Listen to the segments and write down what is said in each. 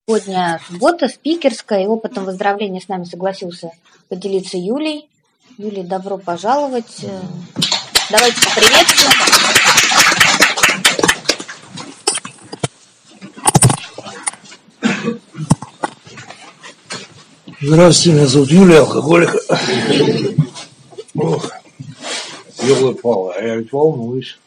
Сегодня суббота, спикерская, и опытом выздоровления с нами согласился поделиться Юлий. Юлий, добро пожаловать. Давайте поприветствуем. Здравствуйте, меня зовут Юлий, алкоголик. Ох, ёлы-палы, а я ведь волнуюсь.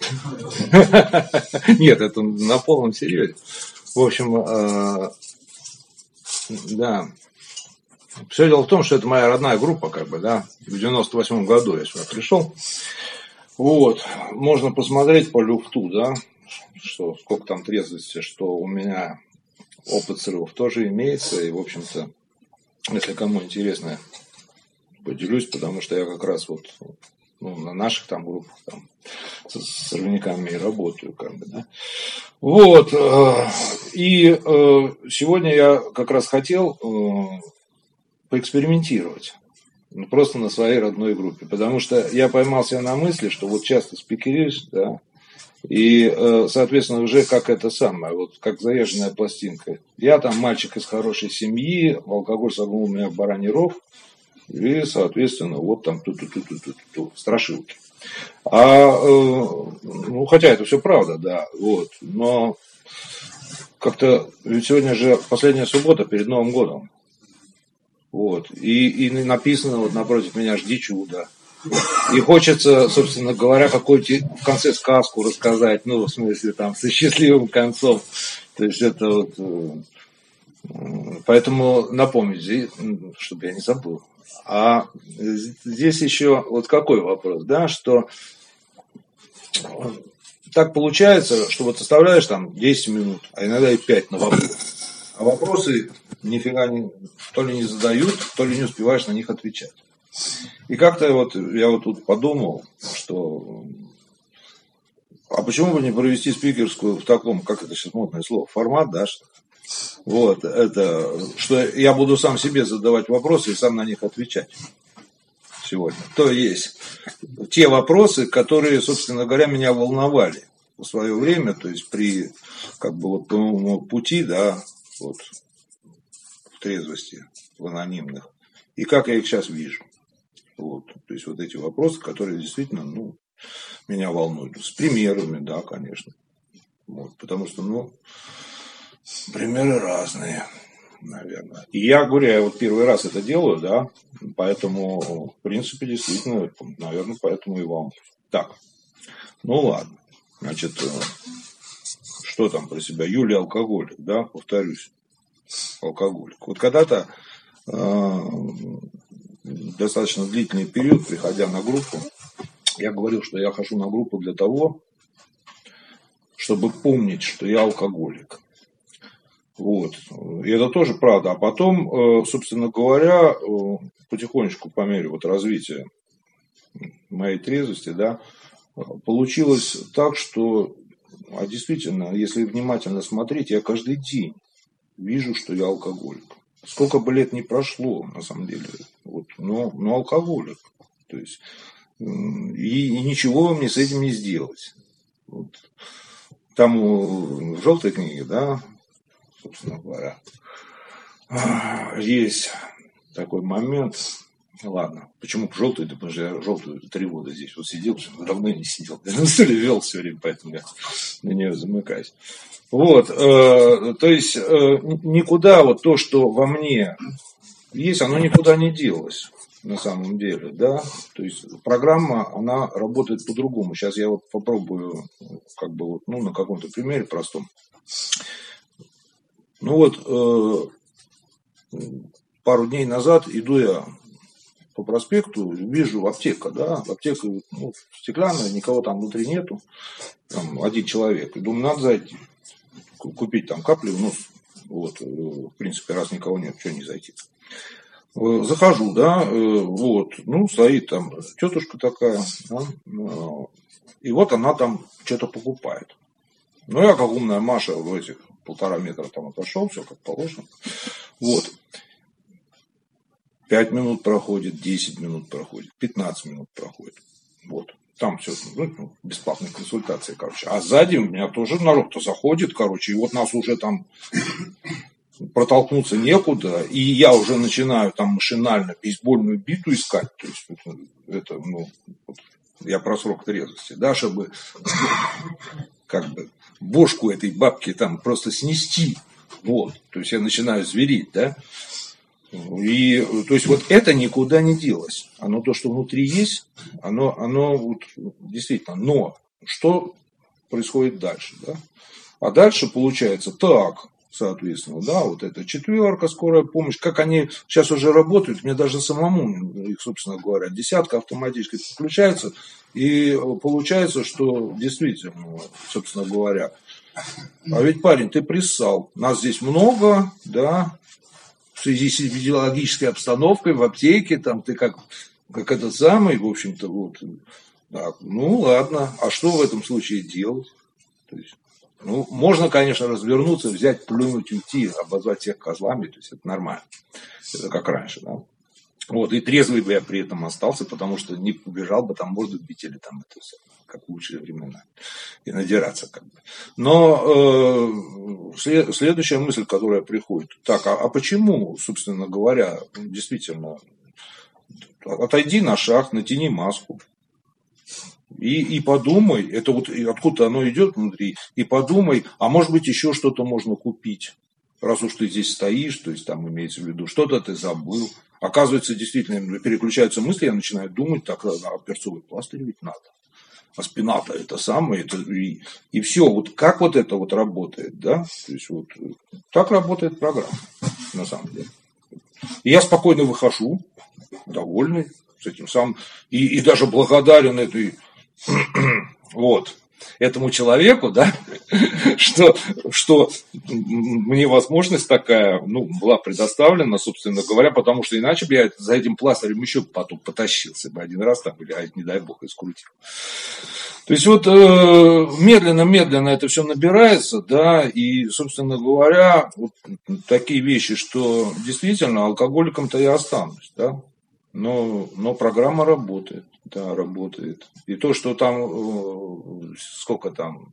Нет, это на полном серьезе. В общем, да. Все дело в том, что это моя родная группа, как бы, да. В 98-м году я сюда пришел. Вот. Можно посмотреть по люфту, да, что сколько там трезвости, что у меня опыт срывов тоже имеется. И, в общем-то, если кому интересно, поделюсь, потому что я как раз вот на наших там группах там, с сорвяками и работаю, как бы, да. Вот. И сегодня я как раз хотел поэкспериментировать. Просто на своей родной группе. Потому что я поймал себя на мысли, что вот часто спикеришь, да, и, соответственно, уже как это самое, вот как заезженная пластинка. Я там мальчик из хорошей семьи, алкоголь согнул у меня в бараний рог, и, соответственно, вот там страшилки. Ну, хотя это все правда, да, вот, но как-то, ведь сегодня же последняя суббота перед Новым годом. Вот, и написано вот напротив меня «Жди чуда». И хочется, собственно говоря, какую-то в конце сказку рассказать, ну, в смысле, там, со счастливым концом. То есть это вот... Поэтому напомнить, чтобы я не забыл. А здесь еще вот какой вопрос, да, что так получается, что вот оставляешь там 10 минут, а иногда и 5 на вопрос. А вопросы нифига то ли не задают, то ли не успеваешь на них отвечать. И как-то вот я вот тут подумал, что а почему бы не провести спикерскую в таком, как это сейчас модное слово, формат, да, что вот, это, что я буду сам себе задавать вопросы и сам на них отвечать сегодня. То есть те вопросы, которые, собственно говоря, меня волновали в свое время, то есть при как бы вот по моему пути, да, вот в трезвости, в анонимных, и как я их сейчас вижу. Вот, то есть вот эти вопросы, которые действительно, ну, меня волнуют. С примерами, да, конечно. Вот, потому что, ну, примеры разные, наверное. И я говорю, я вот первый раз это делаю, да, поэтому, в принципе, действительно, наверное, поэтому и вам. Так, ну ладно. Значит, что там про себя? Юлий алкоголик, да, повторюсь. Алкоголик. Вот когда-то достаточно длительный период, приходя на группу, я говорил, что я хожу на группу для того, чтобы помнить, что я алкоголик. Вот. И это тоже правда. А потом, собственно говоря, потихонечку по мере вот развития моей трезвости, да, получилось так, что действительно, если внимательно смотреть, я каждый день вижу, что я алкоголик. Сколько бы лет ни прошло, на самом деле, вот, но алкоголик. То есть, и ничего мне с этим не сделать. Вот. Там в желтой книге, да, собственно говоря, есть такой момент. Ладно, почему желтый? Да потому что я желтую 3 года здесь вот сидел, давно не сидел. Я на стуле вел все время, поэтому я на нее замыкаюсь. Вот, то есть никуда вот то, что во мне есть, оно никуда не делось на самом деле, да. То есть программа, она работает по-другому. Сейчас я вот попробую, как бы вот, ну, на каком-то примере простом. Ну вот, пару дней назад иду я по проспекту, вижу аптека, да, аптека, ну, стеклянная, никого там внутри нету, там один человек. И думаю, надо зайти, купить там капли в нос. Вот, в принципе, раз никого нет, что не зайти. Захожу, да, вот, ну, стоит там тетушка такая, да, и вот она там что-то покупает. Ну, я, как умная Маша, в этих 1,5 метра там отошел, все как положено. Вот. 5 минут проходит, 10 минут проходит, 15 минут проходит. Вот. Там все, ну, бесплатные консультации, короче. А сзади у меня тоже народ-то заходит, короче, и вот нас уже там протолкнуться некуда, и я уже начинаю там машинально бейсбольную биту искать, то есть это я про срок трезвости, да, чтобы как бы бошку этой бабки там просто снести, вот, то есть я начинаю звереть, да, и, то есть вот это никуда не делось, оно то, что внутри есть, оно вот, действительно, но что происходит дальше, да, а дальше получается так, соответственно, да, вот эта четверка, скорая помощь, как они сейчас уже работают, мне даже самому, их, собственно говоря, десятка автоматически подключается, и получается, что действительно, собственно говоря, а ведь, парень, ты приссал, нас здесь много, да, в связи с эпидемиологической обстановкой в аптеке, там ты как этот самый, в общем-то, вот, так, ну ладно, а что в этом случае делать? То есть, ну, можно, конечно, развернуться, взять, плюнуть, уйти, обозвать всех козлами, то есть это нормально. Это как раньше, да. Вот, и трезвый бы я при этом остался, потому что не убежал бы, там морду бить или там это все, как в лучшие времена, и надираться как бы. Но следующая мысль, которая приходит, так, а почему, собственно говоря, действительно, отойди на шаг, натяни маску. И подумай, это вот откуда оно идет внутри, и подумай, а может быть еще что-то можно купить, раз уж ты здесь стоишь, то есть там имеется в виду, что-то ты забыл. Оказывается, действительно, переключаются мысли, я начинаю думать, так, а перцовый пластырь ведь надо. А спина-то это самое, это, и все, вот как вот это вот работает, да, то есть вот так работает программа, на самом деле. И я спокойно выхожу, довольный с этим самым, и даже благодарен этой, вот, этому человеку, да, что мне возможность такая, ну, была предоставлена, собственно говоря, потому что иначе бы я за этим пластырем еще потом потащился бы один раз там, или, не дай бог, и скрутил. То есть вот медленно-медленно это все набирается, да, и, собственно говоря, вот такие вещи, что действительно алкоголиком-то я останусь, да, но программа работает, да, работает. И то, что там, сколько там,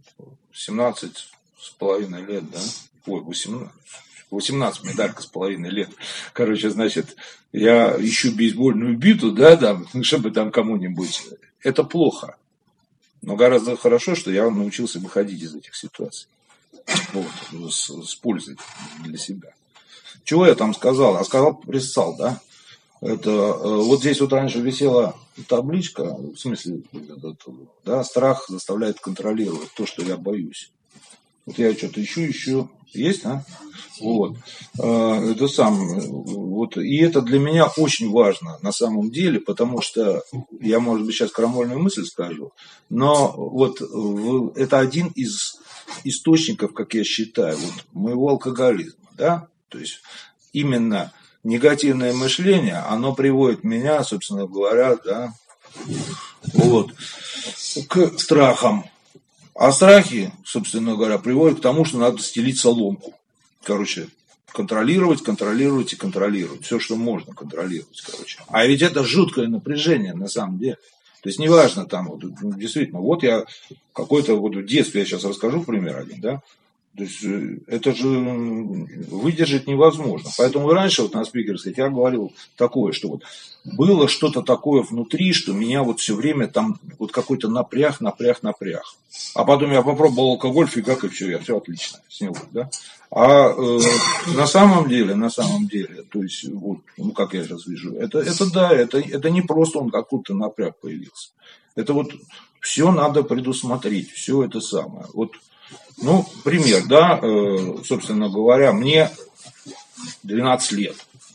17,5 лет, да, ой, 18 медалька с половиной лет. Короче, значит, я ищу бейсбольную биту, да, там, чтобы там кому-нибудь. Это плохо. Но гораздо хорошо, что я научился выходить из этих ситуаций. Вот, с пользой для себя. Чего я там сказал? Я сказал, приссал, да? Это, вот здесь вот раньше висела табличка, в смысле, да, страх заставляет контролировать то, что я боюсь. Вот я что-то ищу, есть, а? Вот. Это самое, вот, и это для меня очень важно на самом деле, потому что я, может быть, сейчас крамольную мысль скажу, но вот это один из источников, как я считаю, вот, моего алкоголизма, да, то есть именно негативное мышление, оно приводит меня, собственно говоря, да, вот, к страхам. А страхи, собственно говоря, приводят к тому, что надо стелить соломку. Короче, контролировать и контролировать. Все, что можно контролировать, короче. А ведь это жуткое напряжение, на самом деле. То есть, неважно, там, вот, действительно, вот я какой-то, вот в детстве, я сейчас расскажу пример один, да, то есть, это же выдержать невозможно. Поэтому раньше вот на спикерской я говорил такое, что вот было что-то такое внутри, что меня вот все время там вот какой-то напряг. А потом я попробовал алкоголь, фигак, и все отлично с него, да. А на самом деле, то есть, вот, ну как я сейчас вижу, это не просто он какой-то напряг появился. Это вот все надо предусмотреть, все это самое. Вот, ну, пример, да, собственно говоря, мне 12 лет.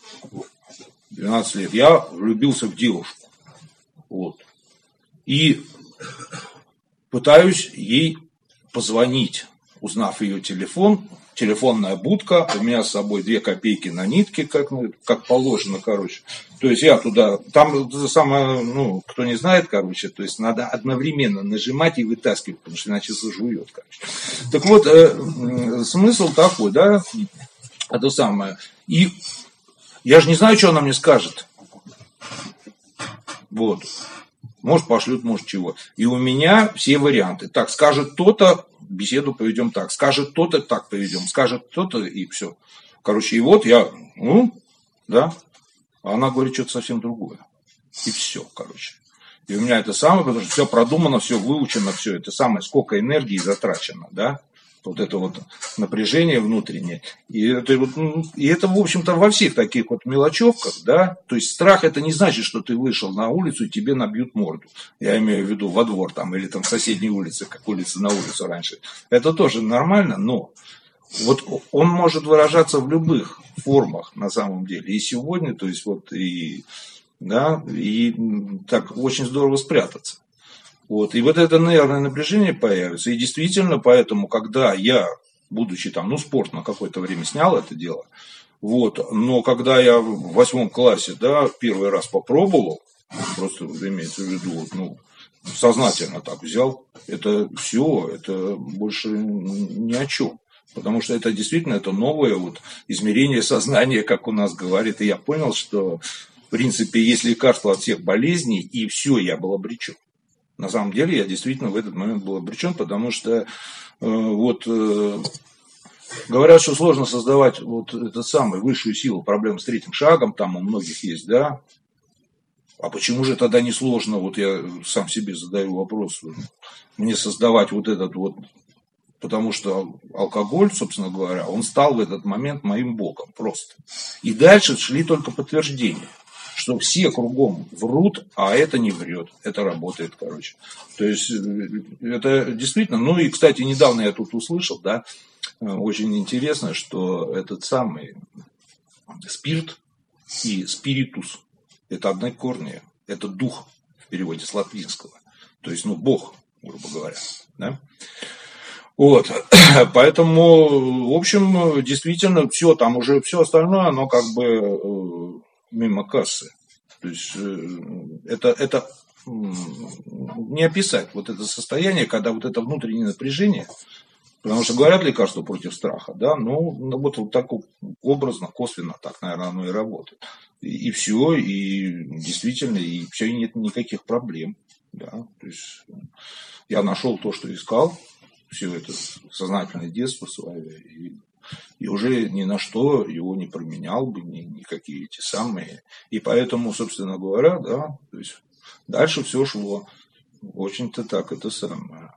12 лет. Я влюбился в девушку. Вот. И пытаюсь ей позвонить, узнав ее телефон. Телефонная будка, у меня с собой 2 копейки на нитке, как положено, короче. То есть я туда, там самое, ну, кто не знает, короче, то есть надо одновременно нажимать и вытаскивать, потому что иначе зажует, короче. Так вот, смысл такой, да, это самое. И я же не знаю, что она мне скажет. Вот. Может, пошлют, может, чего. И у меня все варианты. Так, скажет то-то, беседу поведем так. Скажет то-то, так поведем. Скажет то-то, и все. Короче, и вот я, да, а она говорит что-то совсем другое. И все, короче. И у меня это самое, потому что все продумано, все выучено, все это самое, сколько энергии затрачено, да, вот это вот напряжение внутреннее. И это, в общем-то, во всех таких вот мелочевках, да, то есть страх это не значит, что ты вышел на улицу и тебе набьют морду. Я имею в виду во двор там или там в соседней улице, как улица на улицу раньше. Это тоже нормально, но вот он может выражаться в любых формах на самом деле. И сегодня, то есть вот и... Да, и так очень здорово спрятаться. Вот. И вот это нервное напряжение появится. И действительно, поэтому, когда я, будучи там, спорт на какое-то время снял это дело, вот, но когда я в 8 классе, да, первый раз попробовал, просто имеется в виду, сознательно так взял, это все, это больше ни о чем. Потому что это действительно это новое вот измерение сознания, как у нас говорит. И я понял, что в принципе, есть лекарство от всех болезней, и все, я был обречен. На самом деле, я действительно в этот момент был обречен, потому что говорят, что сложно создавать вот эту самую высшую силу, проблем с третьим шагом, там у многих есть, да. А почему же тогда не сложно, вот я сам себе задаю вопрос, мне создавать вот этот вот, потому что алкоголь, собственно говоря, он стал в этот момент моим богом просто. И дальше шли только подтверждения, что все кругом врут, а это не врет. Это работает, короче. То есть, это действительно... и, кстати, недавно я тут услышал, да, очень интересно, что этот самый спирт и спиритус – это однокорные. Это дух в переводе с латинского. То есть, бог, грубо говоря, да. Вот, поэтому, в общем, действительно, все, там уже все остальное, оно как бы мимо кассы. То есть, это не описать вот это состояние, когда вот это внутреннее напряжение, потому что говорят лекарства против страха, да, вот так образно, косвенно так, наверное, оно и работает. И все, и действительно, и все, и нет никаких проблем, да, то есть, я нашел то, что искал, все это сознательное детство свое, и уже ни на что его не променял бы, никакие эти самые. И поэтому, собственно говоря, да, то есть дальше все шло. Очень-то так это самое.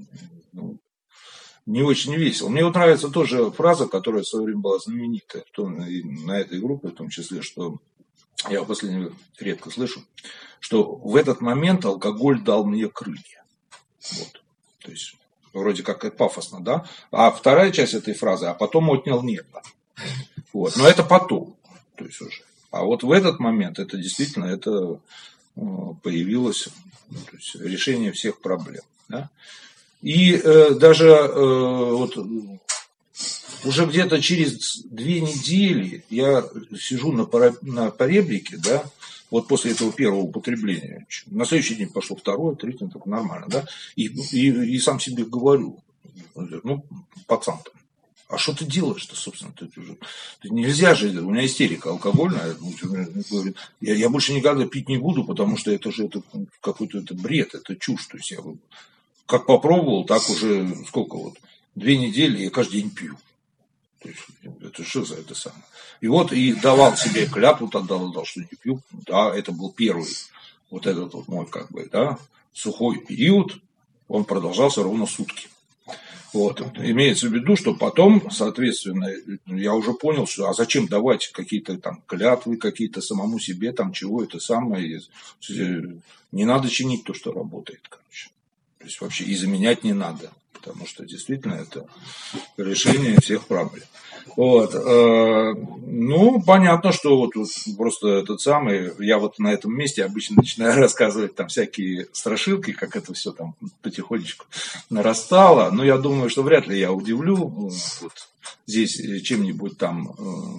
Не очень весело. Мне вот нравится тоже фраза, которая в свое время была знаменитая, на этой группе в том числе, что я в последнее время редко слышу, что в этот момент алкоголь дал мне крылья. Вот. То есть вроде как это пафосно, да? А вторая часть этой фразы, а потом отнял небо. Вот. Но это потом. То есть уже. А вот в этот момент это действительно это появилось то есть, решение всех проблем. Да? И даже вот уже где-то через 2 недели я сижу на поребрике, да, вот после этого первого употребления. На следующий день пошло второе, третье, так нормально, да. И сам себе говорю, пацан там, а что ты делаешь-то, собственно? Нельзя же, у меня истерика алкогольная. Говорит, я больше никогда пить не буду, потому что это какой-то бред, это чушь. То есть я как попробовал, так уже сколько 2 недели я каждый день пью. То есть, это что за это самое? И вот и давал себе клятву, тогда дал, что не пью. Да, это был первый вот этот вот мой как бы, да, сухой период. Он продолжался ровно сутки. Вот. Имеется в виду, что потом, соответственно, я уже понял, что а зачем давать какие-то там клятвы, какие-то самому себе, там чего это самое. Не надо чинить то, что работает, короче. То есть вообще и заменять не надо. Потому что действительно это решение всех проблем. Вот. Понятно, что вот просто этот самый, я вот на этом месте обычно начинаю рассказывать там всякие страшилки, как это все там потихонечку нарастало. Но я думаю, что вряд ли я удивлю вот здесь чем-нибудь там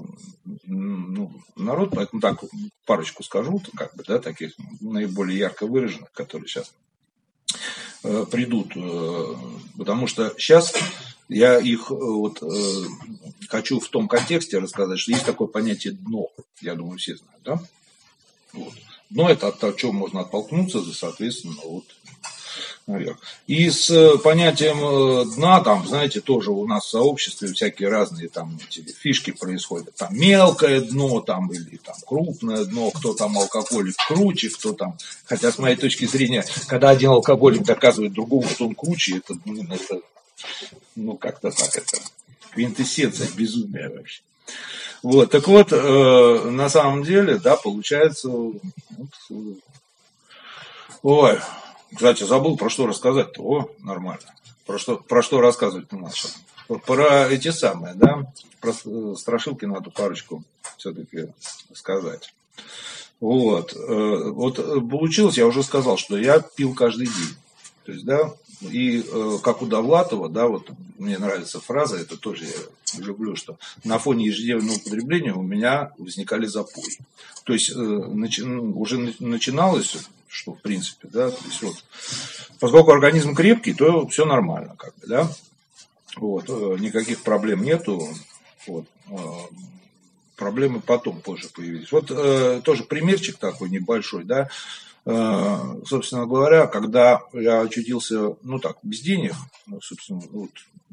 народ, поэтому так парочку скажу, как бы, да, таких наиболее ярко выраженных, которые сейчас придут, потому что сейчас я их хочу в том контексте рассказать, что есть такое понятие дно, я думаю, все знают, да? Вот. Дно – это от того, чего можно оттолкнуться, соответственно, наверх. И с понятием дна, там, знаете, тоже у нас в сообществе всякие разные там эти фишки происходят. Там мелкое дно, там, или там крупное дно, кто там алкоголик круче, кто там. Хотя, с моей точки зрения, когда один алкоголик доказывает другому, что он круче, это ну как-то так, это квинтэссенция безумия вообще. Вот, так вот, на самом деле, да, получается, вот, ой, кстати, забыл, про что рассказать-то, нормально, про что рассказывать-то начал. Вот про эти самые, да, про страшилки надо парочку все-таки сказать. Вот, вот получилось, я уже сказал, что я пил каждый день, то есть, да, и как у Довлатова, да, вот мне нравится фраза, это тоже я люблю, что на фоне ежедневного употребления у меня возникали запои. То есть уже начиналось, что в принципе, да, то есть вот, поскольку организм крепкий, то все нормально, как бы, да, вот, никаких проблем нету, вот, проблемы потом позже появились. Вот тоже примерчик такой небольшой, да. Собственно говоря, когда я очутился, ну так, без денег, ну, собственно, вот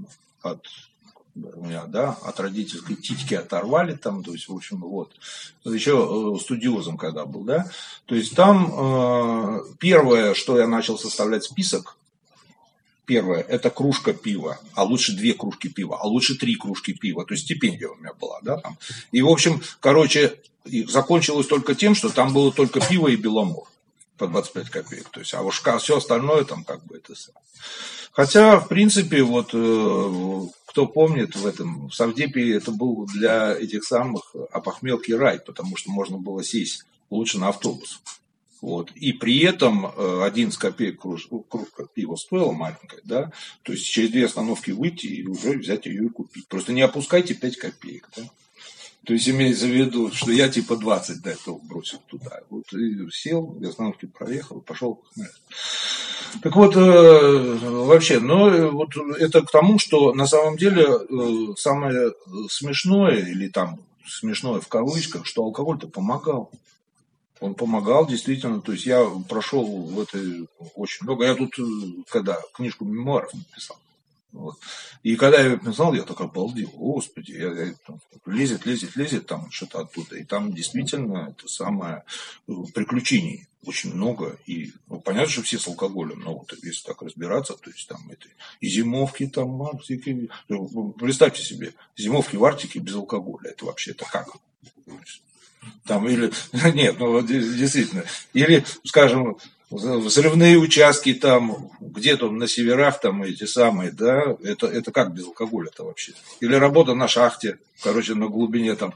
от родительской титьки оторвали там, то есть, в общем, вот, еще студиозом когда был, да, то есть там первое, что я начал составлять список, первое, это кружка пива, а лучше 2 кружки пива, а лучше 3 кружки пива, то есть стипендия у меня была, да, там. И, в общем, короче, закончилось только тем, что там было только пиво и Беломор по 25 копеек, то есть, а уж все остальное там как бы это самое. Хотя, в принципе, вот, кто помнит, в Совдепе это был для этих самых опохмелки рай, потому что можно было сесть лучше на автобус. Вот. И при этом 11 копеек кружка пива стоила маленькая, да, то есть через 2 остановки выйти и уже взять ее и купить. Просто не опускайте 5 копеек, да. То есть имеется в виду, что я типа 20 до этого бросил туда. Вот и сел, 2 остановки проехал, пошел. Так вот, вообще, ну, вот это к тому, что на самом деле самое смешное, или там смешное в кавычках, что алкоголь-то помогал. Он помогал, действительно, то есть я прошел в этой очень много. Я тут, когда книжку мемуаров написал, вот. И когда я ее писал, я так обалдел, господи, лезет там что-то оттуда. И там действительно это самое приключений очень много. И ну, понятно, что все с алкоголем, но вот если так разбираться, то есть там это и зимовки там в Арктике. Представьте себе, зимовки в Арктике без алкоголя. Это вообще это как? Там или нет, ну вот действительно, или, скажем, взрывные участки там где-то на северах там эти самые, да, это как без алкоголя-то вообще? Или работа на шахте, короче, на глубине там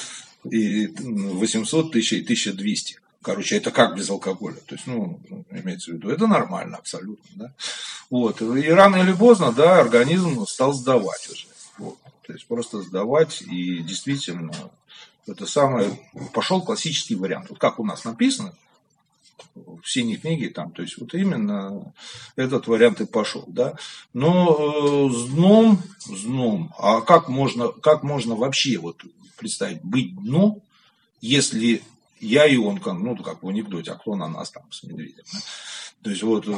1800, 1000 и 1200. Короче, это как без алкоголя? То есть, ну, имеется в виду, это нормально абсолютно, да. Вот, и рано или поздно, да, организм стал сдавать уже. Вот. То есть просто сдавать, и действительно это самое, пошел классический вариант. Вот как у нас написано в синей книге, там, то есть вот именно этот вариант и пошел, да. Но с дном, а как можно вообще вот представить быть дном, если я и он, ну, как в анекдоте, а кто на нас там с медведем, да? То есть вот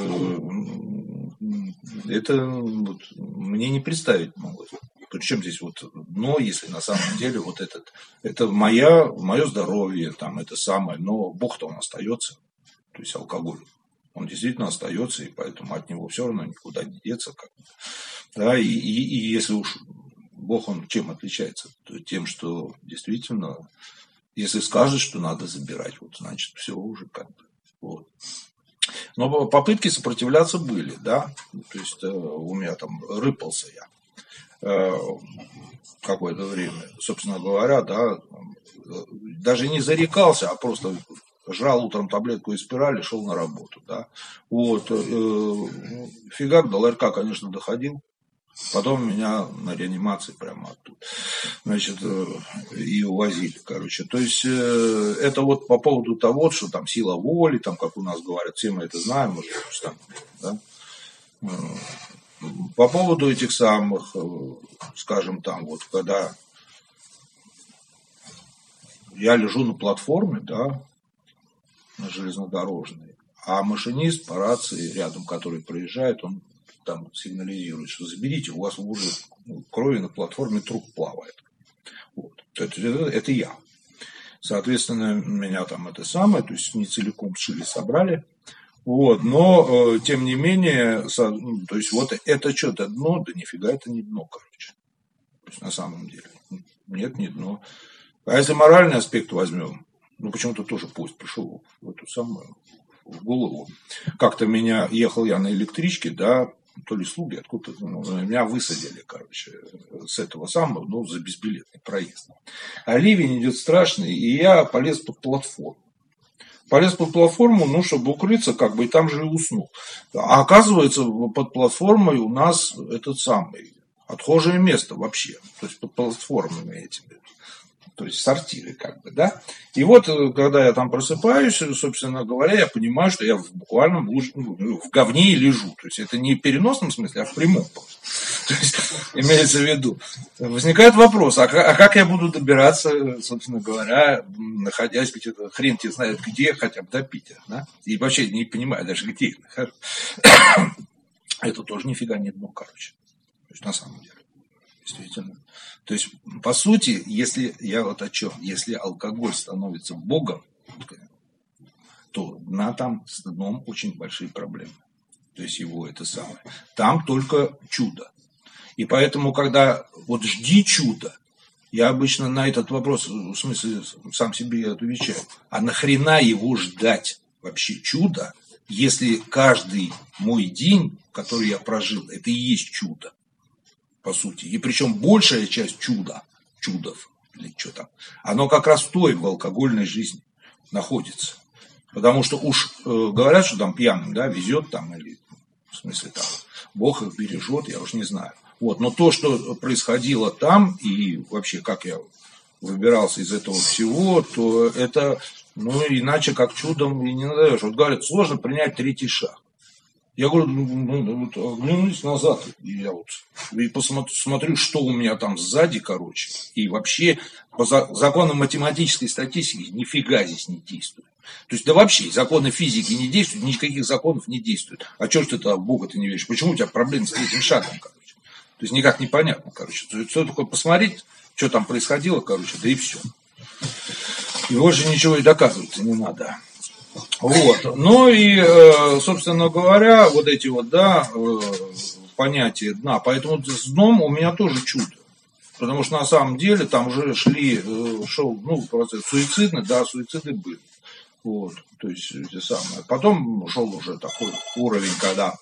это вот, мне не представить могут. Причем здесь вот дно, если на самом деле вот это мое здоровье, там это самое, но Бог-то он остается, то есть алкоголь, он действительно остается, и поэтому от него все равно никуда не деться, как бы. Да, и если уж Бог он чем отличается, то тем, что действительно, если скажет, что надо забирать, вот значит все уже как бы вот. Но попытки сопротивляться были, да, то есть у меня там рыпался я какое-то время, собственно говоря, да, даже не зарекался, а просто жрал утром таблетку из спирали, шел на работу, да, вот, фигак до ларька, конечно, доходил, потом меня на реанимации прямо оттуда, значит, и увозили, короче, то есть это вот по поводу того, что там сила воли, там, как у нас говорят, все мы это знаем, уже, там, да. По поводу этих самых, скажем, там, вот, когда я лежу на платформе, да, на железнодорожной, А машинист по рации рядом, который проезжает, он там сигнализирует, что заберите, у вас уже крови на платформе труп плавает. Вот. Это я. Соответственно, меня там это самое, то есть не целиком шили, собрали. Вот, но, тем не менее, то есть вот это что-то дно, да нифига это не дно, короче. То есть на самом деле. Нет, не дно. А если моральный аспект возьмем, почему-то тоже поезд пришел в эту самую, в голову. Как-то ехал я на электричке, да, то ли слуги, откуда-то, меня высадили, короче, с этого самого, за безбилетный проезд. А ливень идет страшный, и я полез под платформу. Полез под платформу, чтобы укрыться, и там же и уснул. А оказывается, под платформой у нас этот самый, отхожее место вообще. То есть под платформами этими. То есть сортиры, да. И вот, когда я там просыпаюсь, собственно говоря, я понимаю, что я в буквальном в говне лежу. То есть это не в переносном смысле, а в прямом просто. То есть имеется в виду. Возникает вопрос, а как я буду добираться, собственно говоря, находясь где-то, хрен тебе знает где, хотя бы до Питера, да? И вообще не понимаю даже, где я нахожусь. Это тоже нифига не дно, короче. То есть на самом деле. Действительно. То есть, по сути, если я вот о чем, если алкоголь становится богом, то там с дном очень большие проблемы. То есть его это самое. Там только чудо. И поэтому, когда вот жди чуда, я обычно на этот вопрос, в смысле, сам себе отвечаю, а нахрена его ждать вообще чудо, если каждый мой день, который я прожил, это и есть чудо. По сути. И причем большая часть чудов, или что там, оно как раз в алкогольной жизни находится. Потому что говорят, что там пьяным, да, везет там, или в смысле там, Бог их бережет, я уж не знаю. Вот. Но то, что происходило там, и вообще как я выбирался из этого всего, то это, иначе как чудом и не назовешь. Вот говорят, сложно принять третий шаг. Я говорю, оглянусь назад, и я посмотрю, что у меня там сзади, короче. И вообще, по законам математической статистики, нифига здесь не действует. То есть, да вообще, законы физики не действуют, никаких законов не действует. А что ж ты в Бога-то не веришь? Почему у тебя проблемы с третьим шагом, короче? То есть, никак непонятно, короче. Все такое посмотреть, что там происходило, короче, да и все. И больше ничего и доказывать не надо. Вот. И, собственно говоря, вот эти понятия дна. Поэтому с дном у меня тоже чудо. Потому что на самом деле там уже шел процесс суицидный, да, суициды были. Вот. То есть те самые. Потом шел уже такой уровень, когда,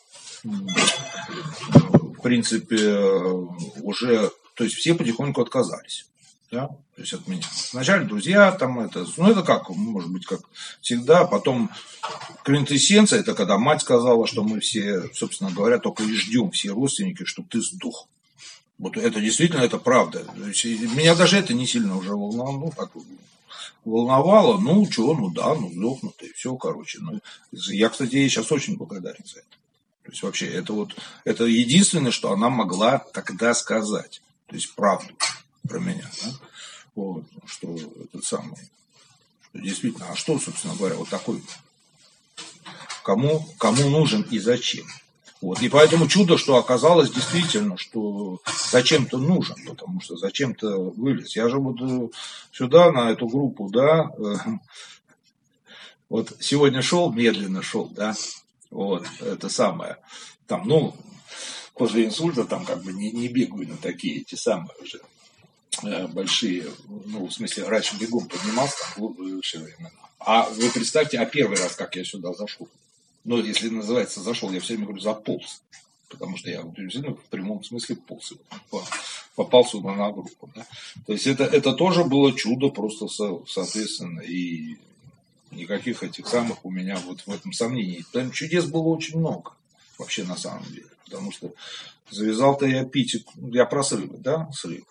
в принципе, уже, то есть все потихоньку отказались. Да? То есть от меня. Вначале друзья, там это как, может быть, как всегда. Потом квинтэссенция, это когда мать сказала, что мы все, собственно говоря, только и ждем, все родственники, чтобы ты сдох. Вот это действительно, это правда. То есть, меня даже это не сильно уже волновало. Сдохнут, и все, короче. Я, кстати, ей сейчас очень благодарен за это. То есть вообще, это единственное, что она могла тогда сказать. То есть правду про меня, да? Вот, что этот самый, что действительно, а что, собственно говоря, вот такой, кому нужен и зачем. Вот, и поэтому чудо, что оказалось действительно, что зачем-то нужен, потому что зачем-то вылез. Я же сюда, на эту группу, да, вот сегодня медленно шел, да, вот, это самое, там, после инсульта там не бегаю на такие эти самые уже большие, в смысле, раньше бегом поднимался, там, в лучшие времена. А вы представьте, первый раз, как я сюда зашел. Если называется зашел, я все время говорю заполз. Потому что я в прямом смысле полз. Попал сюда на группу. Да? То есть это тоже было чудо, просто соответственно, и никаких этих самых у меня в этом сомнений. Там чудес было очень много, вообще на самом деле. Потому что завязал-то я пить, я про срывы, да, срывы.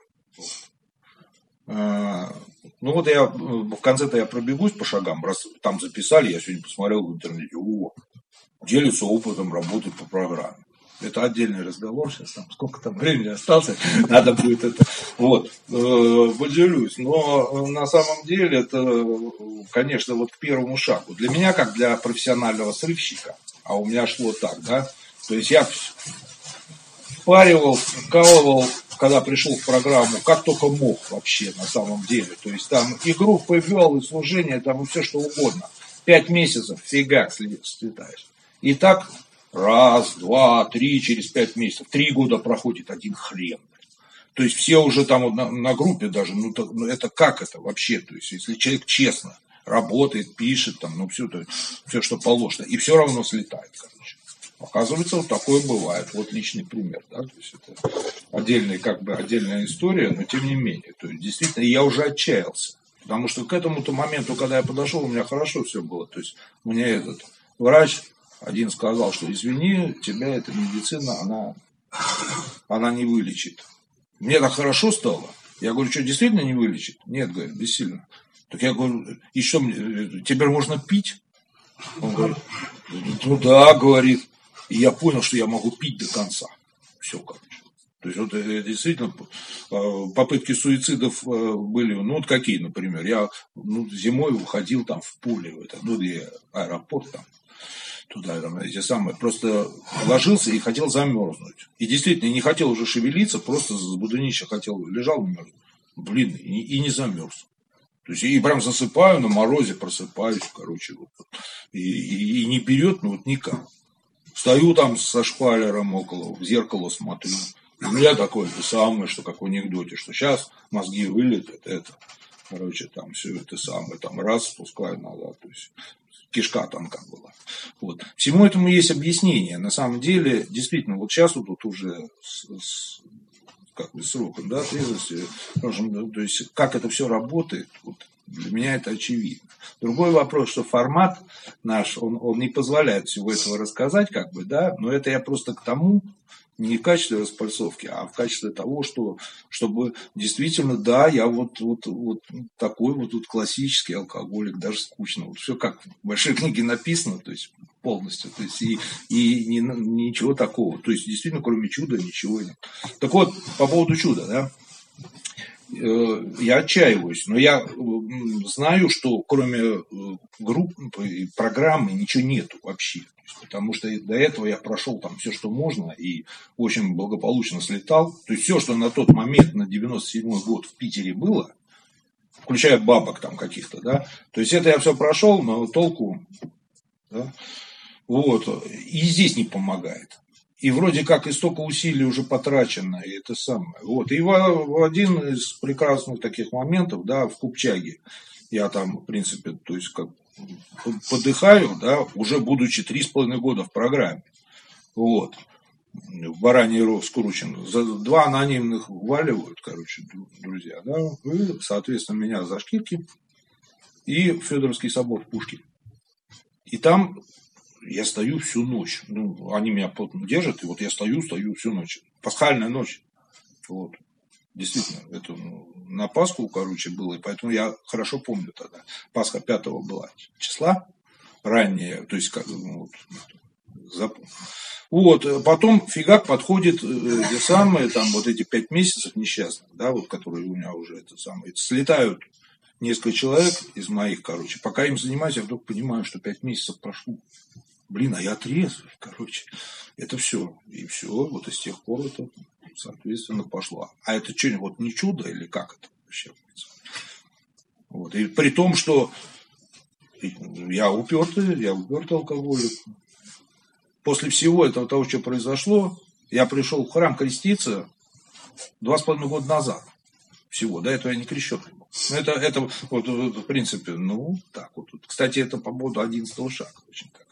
Я в конце-то я пробегусь по шагам, раз там записали, я сегодня посмотрел в интернете, делится опытом работы по программе. это отдельный разговор, сейчас там сколько там времени осталось, надо будет это, вот, поделюсь. Но на самом деле это, конечно, вот к первому шагу. Для меня, как для профессионального срывщика, а у меня шло так, да, то есть я впаривал, вкалывал, когда пришел в программу, как только мог вообще на самом деле. То есть там и группы вел, и служение, там и все что угодно. 5 месяцев фига слетаешь. И так раз, два, три, через 5 месяцев. 3 года проходит один хрен. То есть все уже там вот на группе даже, ну это как это вообще? То есть если человек честно работает, пишет, там, ну все, что положено, и все равно слетает, короче. Оказывается, вот такое бывает. Вот личный пример, да, то есть это отдельная история, но тем не менее. То есть действительно я уже отчаялся. Потому что к этому-то моменту, когда я подошел, у меня хорошо все было. То есть мне этот врач один сказал, что извини, тебя эта медицина, она не вылечит. Мне так хорошо стало. Я говорю, что действительно не вылечит? Нет, говорит, бессильно. Так я говорю, и что мне, теперь можно пить? Он говорит, ну да, говорит. И я понял, что я могу пить до конца. Все, короче. То есть вот действительно попытки суицидов были, ну вот какие, например, я зимой уходил там в Пуле, где аэропорт там, туда там эти самые, просто ложился и хотел замерзнуть. И действительно не хотел уже шевелиться, просто с будунища хотел, лежал мерзнуть. Блин, и не замерз. То есть и прям засыпаю на морозе, просыпаюсь, короче, вот, и не берет, ну вот никак. Стою там со шпалером около, в зеркало смотрю. И у меня такое самое, что как в анекдоте, что сейчас мозги вылетят, это, короче, там все это самое, там раз спускаю назад, то есть кишка тонка была. Вот. Всему этому есть объяснение. На самом деле, действительно, вот сейчас вот тут уже с сроком, да, трезвости, то есть как это все работает, вот, для меня это очевидно. Другой вопрос, что формат наш, он не позволяет всего этого рассказать, как бы, да, но это я просто к тому, не в качестве распальцовки, а в качестве того, чтобы действительно, да, я вот такой вот классический алкоголик, даже скучно. Вот все как в большой книге написано, то есть полностью, то есть и ничего такого. То есть действительно, кроме чуда, ничего нет. Так вот, по поводу чуда, да, я отчаиваюсь, но я знаю, что кроме группы и программы ничего нету вообще. Потому что до этого я прошел там все, что можно, и очень благополучно слетал. То есть все, что на тот момент, на 97-й год в Питере было, включая бабок там каких-то, да, то есть это я все прошел, но толку, да, вот, и здесь не помогает. И вроде как и столько усилий уже потрачено, и это самое. Вот. И в один из прекрасных таких моментов, да, в Купчаге, я там, в принципе, то есть как подыхаю, да, уже будучи 3,5 года в программе. Вот. В бараний рог скручен. За 2 анонимных валивают, короче, друзья, да, и, соответственно, меня за шкирки и в Федоровский собор в Пушкине. И там я стою всю ночь. Ну, они меня плотно держат, и вот я стою всю ночь. Пасхальная ночь. Вот. Действительно, это на Пасху, короче, было, и поэтому я хорошо помню тогда. Пасха 5 была числа, ранее, то есть, запомнил. Вот, потом фигак подходит, те самые, там, вот эти 5 месяцев несчастных, да, вот, которые у меня уже, слетают несколько человек из моих, короче, пока им занимаюсь, я вдруг понимаю, что 5 месяцев прошло. Блин, а я трезвый, короче. Это все. И все, вот и с тех пор это, соответственно, пошло. А это что, вот не чудо или как это вообще? Вот. И при том, что я упертый алкоголик. После всего этого, того, что произошло, я пришел в храм креститься 2,5 года назад. Всего. До этого я не крещенный был. Это вот, в принципе, так вот. Кстати, это по поводу 11-го шага. Очень так.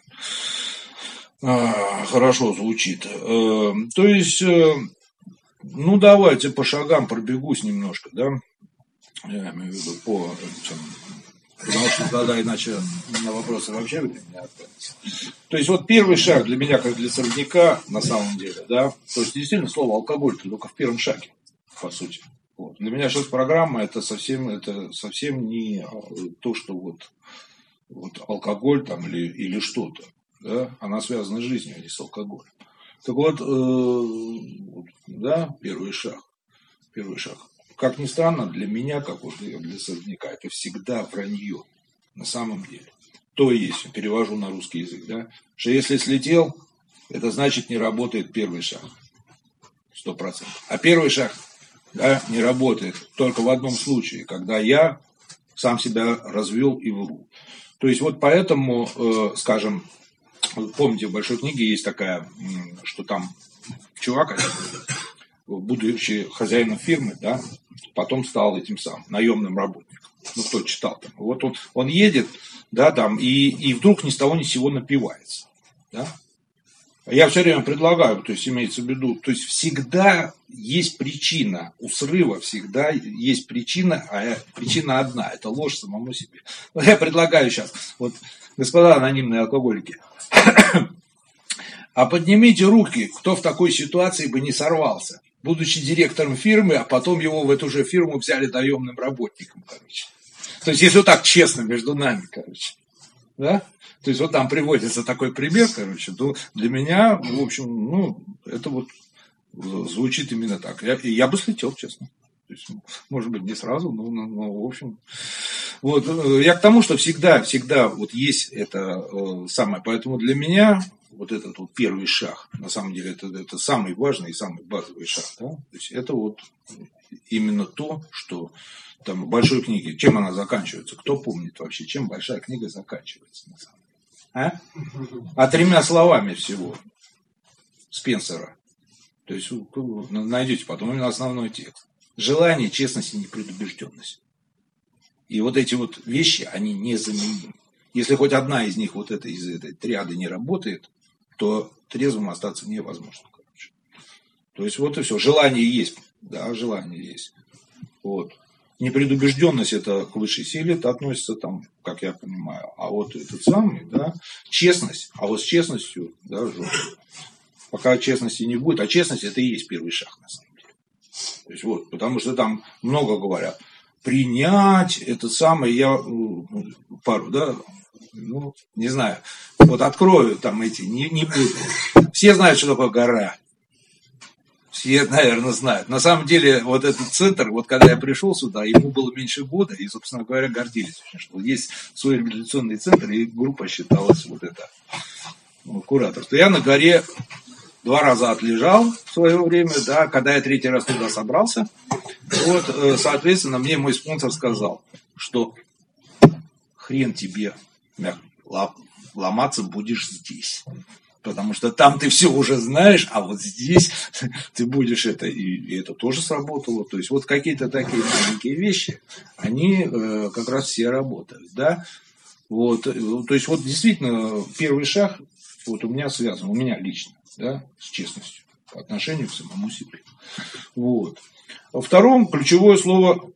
Хорошо звучит. То есть, давайте по шагам пробегусь немножко, да. Я имею в виду потому что тогда иначе на вопросы вообще времени не останется. То есть, вот первый шаг для меня, как для сорняка, на самом деле, да, то есть, действительно, слово алкоголь только в первом шаге, по сути. Вот. Для меня сейчас программа это совсем не то, что вот алкоголь там или что-то. Да? Она связана с жизнью, а не с алкоголем. Так вот, да, первый шаг. Как ни странно, для меня, как вот для современника, это всегда вранье на самом деле. То есть, перевожу на русский язык, да, что если слетел, это значит не работает первый шаг. 100%. А первый шаг, да, не работает только в одном случае, когда я сам себя развел и вру. То есть вот поэтому, скажем, помните, в большой книге есть такая, что там чувак, будучи хозяином фирмы, да, потом стал этим самым наемным работником. Ну, кто читал там. Вот он едет, да, там, и вдруг ни с того ни с сего напивается. Да? Я все время предлагаю, то есть имеется в виду, то есть всегда есть причина у срыва, всегда есть причина, а причина одна, это ложь самому себе. Вот я предлагаю сейчас, вот, господа анонимные алкоголики, а поднимите руки, кто в такой ситуации бы не сорвался, будучи директором фирмы, а потом его в эту же фирму взяли наемным работником, короче. То есть, если вот так честно между нами, короче, да? То есть, вот там приводится такой пример, короче, то для меня, в общем, ну, это вот звучит именно так. Я бы слетел, честно. То есть, может быть, не сразу, но в общем. Вот, я к тому, что всегда вот есть это самое. Поэтому для меня вот этот вот первый шаг, на самом деле, это самый важный и самый базовый шаг. Да? То есть, это вот именно то, что там в большой книге, чем она заканчивается? Кто помнит вообще, чем большая книга заканчивается? На самом деле? А 3 словами всего Спенсера. То есть найдете потом именно основной текст. Желание, честность и непредубежденность. И вот эти вот вещи, они незаменимы. Если хоть одна из них вот из этой триады не работает, то трезвым остаться невозможно. Короче. То есть вот и все. Желание есть. Да, желание есть. Вот. Непредубежденность это к высшей силе, это относится там, как я понимаю. А вот этот самый, да, честность. А вот с честностью, да, жестко. Пока честности не будет, а честность это и есть первый шаг на самом деле. То есть вот, потому что там много говорят. Принять это самое, я пару, да, ну, не знаю. Вот открою там эти, не буду. Все знают, что такое гора. Все, наверное, знают. На самом деле, вот этот центр, вот когда я пришел сюда, ему было меньше года, и, собственно говоря, гордились, что есть свой реабилитационный центр, и группа считалась вот это, кураторство. Я на горе 2 раза отлежал в свое время, да, когда я 3-й раз туда собрался, вот, соответственно, мне мой спонсор сказал, что хрен тебе, ломаться будешь здесь. Потому что там ты все уже знаешь, а вот здесь ты будешь это, и это тоже сработало. То есть вот какие-то такие маленькие вещи, они как раз все работают, да. Вот, то есть вот действительно первый шаг вот у меня связан, у меня лично, да, с честностью по отношению к самому себе. Вот. Во втором ключевое слово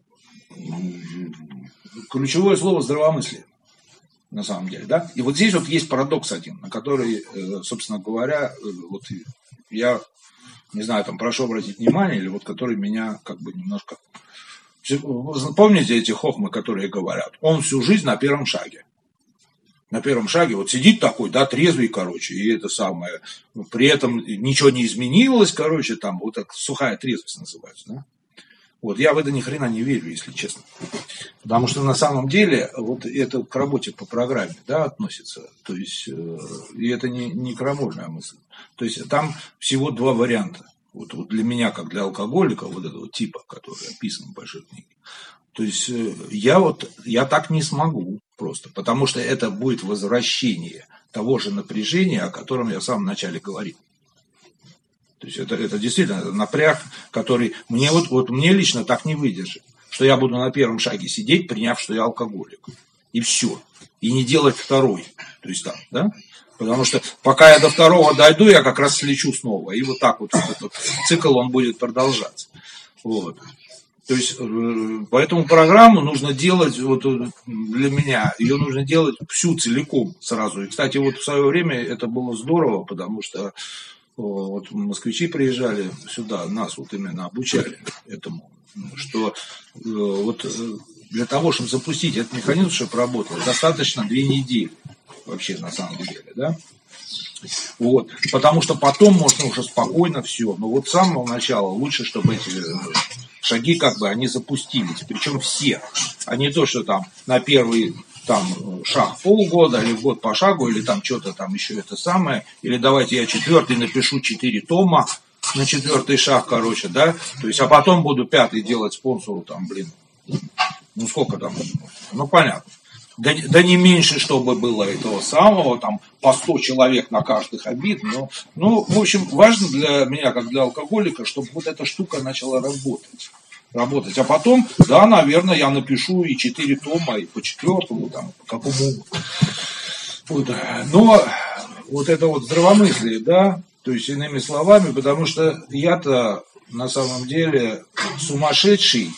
здравомыслие. На самом деле, да? И вот здесь вот есть парадокс один, на который, собственно говоря, вот я, не знаю, там, прошу обратить внимание, или вот который меня как бы немножко... Помните эти хохмы, которые говорят? Он всю жизнь на первом шаге. На первом шаге вот сидит такой, да, трезвый, короче, и это самое, при этом ничего не изменилось, короче, там, вот так сухая трезвость называется, да? Вот, я в это ни хрена не верю, если честно. Потому что на самом деле вот это к работе по программе, да, относится. То есть, и это не крамольная мысль. То есть там всего 2 варианта. Вот для меня, как для алкоголика, вот этого типа, который описан в большой книге. То есть я так не смогу просто. Потому что это будет возвращение того же напряжения, о котором я в самом начале говорил. То есть это действительно напряг, который мне мне лично так не выдержит, что я буду на первом шаге сидеть, приняв, что я алкоголик. И все. И не делать второй. То есть так, да? Потому что пока я до 2-го дойду, я как раз слечу снова. И вот так вот этот цикл, он будет продолжаться. Вот. То есть, поэтому программу нужно делать, вот для меня, ее нужно делать всю целиком сразу. И, кстати, вот в свое время это было здорово, потому что вот москвичи приезжали сюда, нас вот именно обучали этому, что вот для того, чтобы запустить этот механизм, чтобы работал, достаточно 2 недели вообще на самом деле, да. Вот. Потому что потом можно уже спокойно все. Но вот с самого начала лучше, чтобы эти шаги как бы они запустились. Причем все. А не то, что там на первый там шаг полгода, или год по шагу, или там что-то там еще это самое. Или давайте я 4-й напишу 4 тома на 4-й шаг, короче, да. То есть, а потом буду 5-й делать спонсору там, блин. Ну сколько там? Ну понятно. Да не меньше, чтобы было этого самого, там, по 100 человек на каждых обид. Но, ну, в общем, важно для меня, как для алкоголика, чтобы вот эта штука начала работать. А потом, да, наверное, я напишу и 4 тома, и по 4-му, там, по какому. Вот. Но вот это вот здравомыслие, да, то есть иными словами, потому что я-то на самом деле сумасшедший,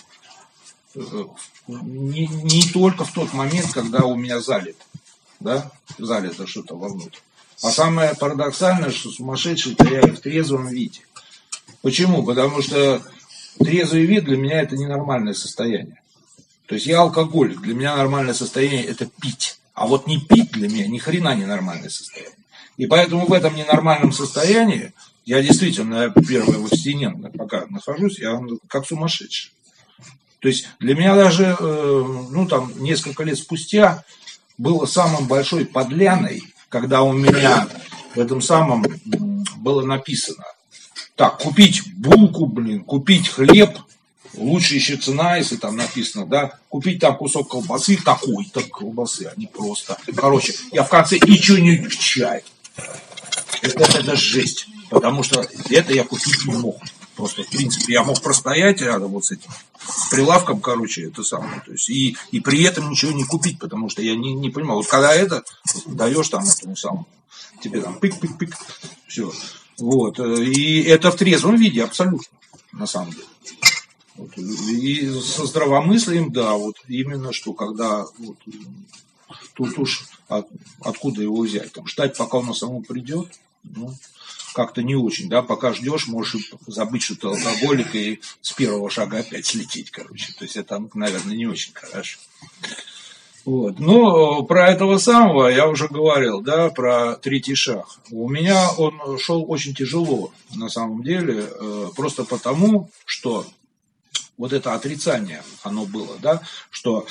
не только в тот момент, когда у меня залито, да, залито что-то вовнутрь. А самое парадоксальное, что сумасшедший-то я и в трезвом виде. Почему? Потому что трезвый вид для меня это ненормальное состояние. То есть я алкоголик, для меня нормальное состояние это пить. А вот не пить для меня ни хрена не нормальное состояние. И поэтому в этом ненормальном состоянии я действительно первый в стене, пока нахожусь, я как сумасшедший. То есть для меня даже, ну там, несколько лет спустя было самым большой подляной, когда у меня в этом самом было написано: так, купить булку, блин, купить хлеб, лучше еще цена, если там написано, да, купить там кусок колбасы, такой-то колбасы, а не просто. Короче, я в конце ничего не чай. Это жесть, потому что это я купить не мог. Просто, в принципе, я мог простоять рядом вот с этим прилавком, короче, это самое. То есть, и при этом ничего не купить, потому что я не понимал. Вот когда это даешь там этому самому, тебе там пик-пик-пик, все. Вот. И это в трезвом виде абсолютно, на самом деле. Вот. И со здравомыслием, да, вот именно что, когда вот, тут уж откуда его взять, там, ждать, пока он самому придет, ну, как-то не очень, да, пока ждешь, можешь забыть, что ты алкоголик, и с первого шага опять слететь, короче. То есть это, наверное, не очень хорошо. Вот. Но про этого самого я уже говорил, да, про 3-й шаг. У меня он шел очень тяжело, на самом деле, просто потому, что вот это отрицание, оно было, да, что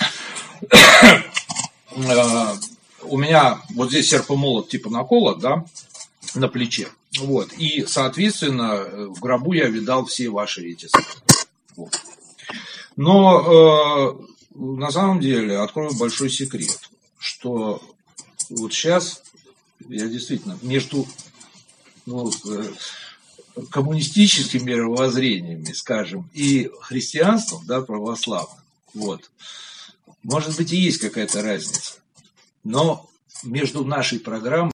у меня вот здесь серп-и-молот типа наколот, да, на плече. Вот. И, соответственно, в гробу я видал все ваши эти. Вот. Но на самом деле открою большой секрет, что вот сейчас я действительно между коммунистическими мировоззрениями, скажем, и христианством, да, православным, вот, может быть и есть какая-то разница, но между нашей программой